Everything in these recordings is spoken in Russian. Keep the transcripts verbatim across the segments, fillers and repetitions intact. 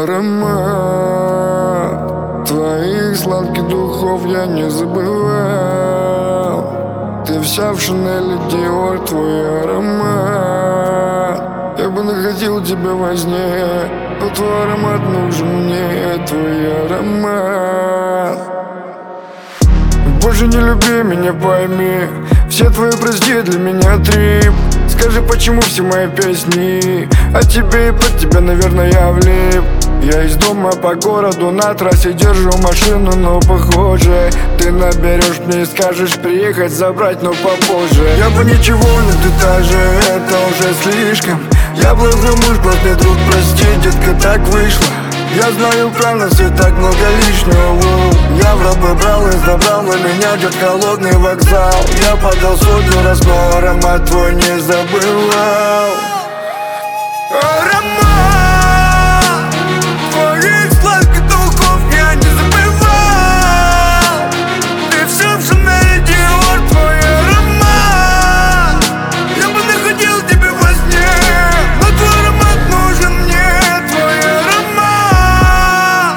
аромат. Твоих сладких духов я не забывал. Ты вся в Шанель и Диор, твой аромат. Я бы находил тебя во сне, но твой аромат нужен мне, твой аромат. Больше не люби меня, пойми, все твои прости для меня трип. Скажи, почему все мои песни о тебе и под тебя, наверное, я влип. Я из дома по городу на трассе держу машину, но похоже ты наберешь мне и скажешь приехать забрать, но попозже. Я бы ничего, но ты та же, это уже слишком. Я плохой муж, плохой друг, прости, детка, так вышло. Я знаю, про нас и так много лишнего. Я в рабы брал и забрал, на меня идет холодный вокзал. Я подал сотню раз, но аромат твой не забывал. Аромат твоих сладких духов я не забывал. Ты все в Шанель и Диор, твой аромат. Я бы находил тебя во сне, но твой аромат нужен мне, твой аромат.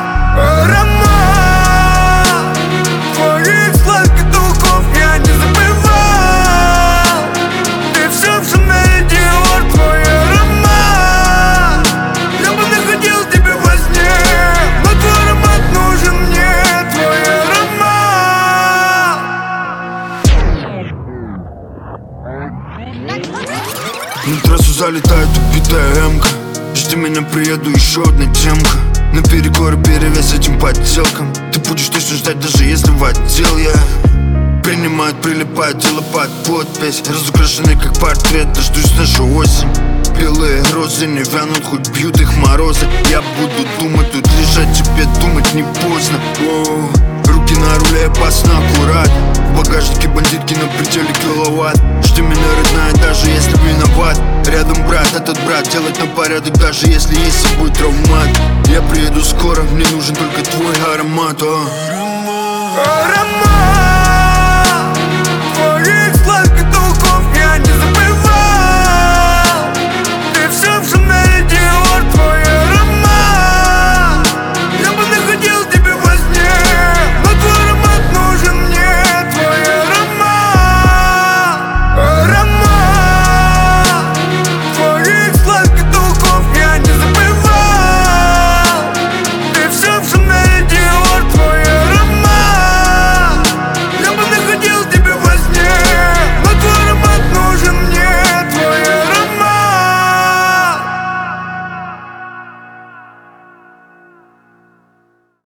Аромат твоих сладких духов я не забывал. Ты все в Шанель и Диор, твой аромат. Я бы находил тебя во сне, но твой аромат нужен мне, твой аромат. На трассу залетает убитая эмка. Жди меня, приеду, еще одна темка. Наперекор перевес этим подделкам. Ты будешь точно ждать, даже если в отдел я. Принимают, прилипают, дело под подпись. Разукрашенный как портрет, дождусь нашу осень. Белые розы не вянут, хоть бьют их морозы. Я буду думать, тут лежать, тебе думать не поздно. Оу. Руки на руле, опасно, аккурат. В багажнике бандитки на пределе киловатт. Жди меня, родная, даже если виноват. Рядом брат, этот брат, делать на порядок, даже если есть с собой травмат. Я приеду скоро, мне нужен только твой аромат. О. Аромат